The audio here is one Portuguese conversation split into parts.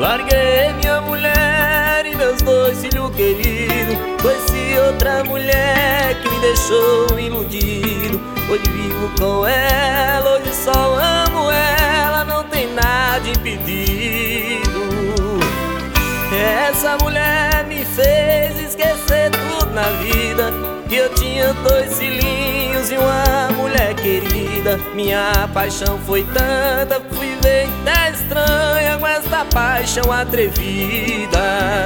Larguei minha mulher e meus dois filhos queridos. Conheci outra mulher que me deixou iludido. Hoje vivo com ela, hoje só amo ela, não tem nada impedido. Essa mulher me fez esquecer tudo na vida, que eu tinha dois filhinhos e uma mulher querida. Minha paixão foi tanta, fui ver até estranha com essa paixão atrevida.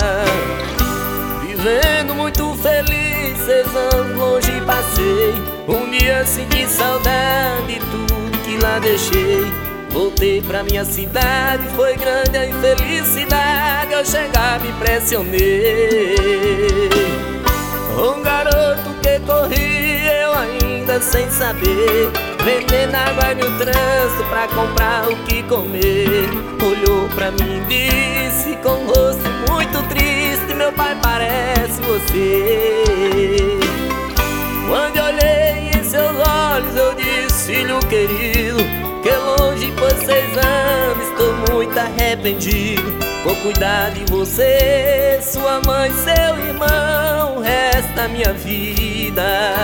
Vivendo muito feliz, 6 anos longe passei. Um dia senti saudade de tudo que lá deixei. Voltei pra minha cidade, foi grande a infelicidade. Ao chegar me impressionei. Um garoto que corria, eu ainda sem saber, vendendo água no trânsito pra comprar o que comer. Olhou pra mim e disse com um rosto muito triste: meu pai parece você. Quando eu olhei em seus olhos eu disse: filho querido, que longe por 6 anos estou muito arrependido. Vou cuidar de você, sua mãe, seu irmão, o resto da minha vida.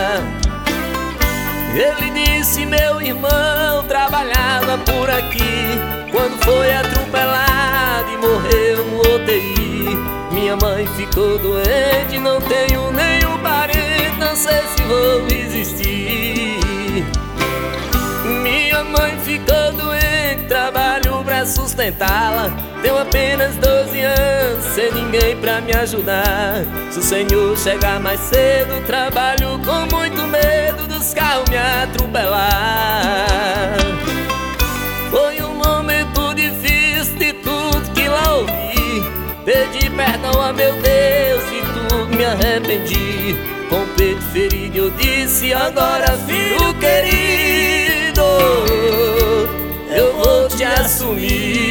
Ele disse: meu irmão trabalhava por aqui, quando foi atropelado e morreu no UTI. Minha mãe ficou doente, não tenho nenhum parente, não sei se vou existir. Minha mãe ficou doente, trabalho pra sustentá-la. Tenho apenas 12 anos, sem ninguém pra me ajudar. Se o Senhor chegar mais cedo, trabalho com muito medo dos carros me atropelar. Foi um momento difícil de tudo que lá ouvi. Pedi perdão a meu Deus e tudo me arrependi. Com o peito ferido eu disse: agora filho querido, eu vou te assumir.